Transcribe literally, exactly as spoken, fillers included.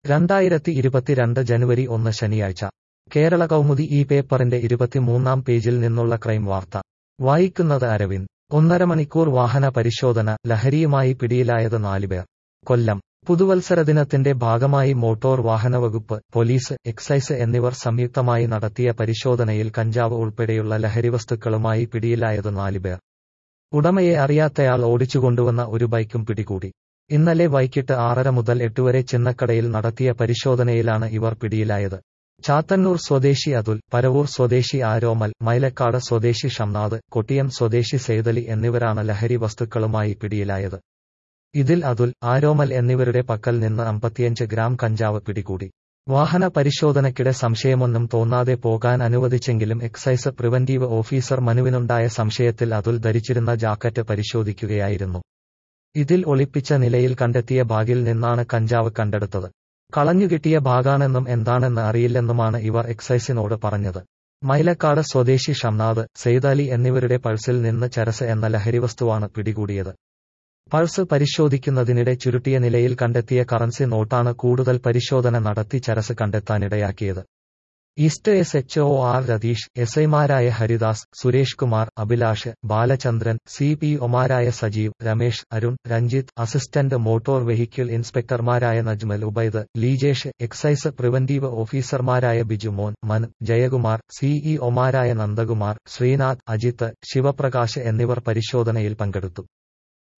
രണ്ടായിരത്തി ഇരുപത്തിരണ്ട് ജനുവരി ഒന്ന് ശനിയാഴ്ച കേരള കൗമുദി ഈ പേപ്പറിന്റെ ഇരുപത്തിമൂന്നാം പേജിൽ നിന്നുള്ള ക്രൈം വാർത്ത വായിക്കുന്നത് അരവിന്ദ്. ഒന്നര മണിക്കൂർ വാഹന പരിശോധന, ലഹരിയുമായി പിടിയിലായത് നാലുപേർ. കൊല്ലം. പുതുവത്സരദിനത്തിന്റെ ഭാഗമായി മോട്ടോർ വാഹനവകുപ്പ്, പോലീസ്, എക്സൈസ് എന്നിവർ സംയുക്തമായി നടത്തിയ പരിശോധനയിൽ കഞ്ചാവ് ഉൾപ്പെടെയുള്ള ലഹരിവസ്തുക്കളുമായി പിടിയിലായത് നാലുപേർ. ഉടമയെ അറിയാത്തയാൾ ഓടിച്ചുകൊണ്ടുവന്ന ഒരു ബൈക്കും പിടികൂടി. ഇന്നലെ വൈകിട്ട് ആറര മുതൽ എട്ടുവരെ ചിന്നക്കടയിൽ നടത്തിയ പരിശോധനയിലാണ് ഇവർ പിടിയിലായത്. ചാത്തന്നൂർ സ്വദേശി അതുൽ, പരവൂർ സ്വദേശി ആരോമൽ, മൈലക്കാട് സ്വദേശി ഷംനാദ്, കൊട്ടിയം സ്വദേശി സെയ്തലി എന്നിവരാണ് ലഹരി വസ്തുക്കളുമായി പിടിയിലായത്. ഇതിൽ അതുൽ, ആരോമൽ എന്നിവരുടെ പക്കൽ നിന്ന് അമ്പത്തിയഞ്ച് ഗ്രാം കഞ്ചാവ് പിടികൂടി. വാഹന പരിശോധനയ്ക്കിടെ സംശയമൊന്നും തോന്നാതെ പോകാൻ അനുവദിച്ചെങ്കിലും എക്സൈസ് പ്രിവന്റീവ് ഓഫീസർ മനുവിനുണ്ടായ സംശയത്തിൽ അതുൽ ധരിച്ചിരുന്ന ജാക്കറ്റ് പരിശോധിക്കുകയായിരുന്നു. ഇതിൽ ഒളിപ്പിച്ച നിലയിൽ കണ്ടെത്തിയ ബാഗിൽ നിന്നാണ് കഞ്ചാവ് കണ്ടെടുത്തത്. കളഞ്ഞുകിട്ടിയ ബാഗാണെന്നും എന്താണെന്ന് അറിയില്ലെന്നുമാണ് ഇവർ എക്സൈസിനോട് പറഞ്ഞത്. മൈലക്കാട് സ്വദേശി ഷംനാദ്, സെയ്തലി എന്നിവരുടെ പൾസിൽ നിന്ന് ചരസ് എന്ന ലഹരിവസ്തുവാണ് പിടികൂടിയത്. പൾസ് പരിശോധിക്കുന്നതിനിടെ ചുരുട്ടിയ നിലയിൽ കണ്ടെത്തിയ കറൻസി നോട്ടാണ് കൂടുതൽ പരിശോധന നടത്തി ചരസ് കണ്ടെത്താനിടയാക്കിയത്. East S H O R Ratheesh, S ഐമാരായ ഹരിദാസ്, സുരേഷ് കുമാർ, അഭിലാഷ്, ബാലചന്ദ്രൻ, സി പി ഒമാരായ Sajeev, Ramesh, Arun, Ranjith, assistant motor vehicle ഇൻസ്പെക്ടർമാരായ നജ്മൽ, ഉബൈദ്, ലീജേഷ്, എക്സൈസ് പ്രിവന്റീവ് ഓഫീസർമാരായ ബിജുമോൻ, മൻ, ജയകുമാർ, സിഇ ഒമാരായ നന്ദകുമാർ, ശ്രീനാഥ്, അജിത്ത്, ശിവപ്രകാശ് എന്നിവർ പരിശോധനയിൽ പങ്കെടുത്തു.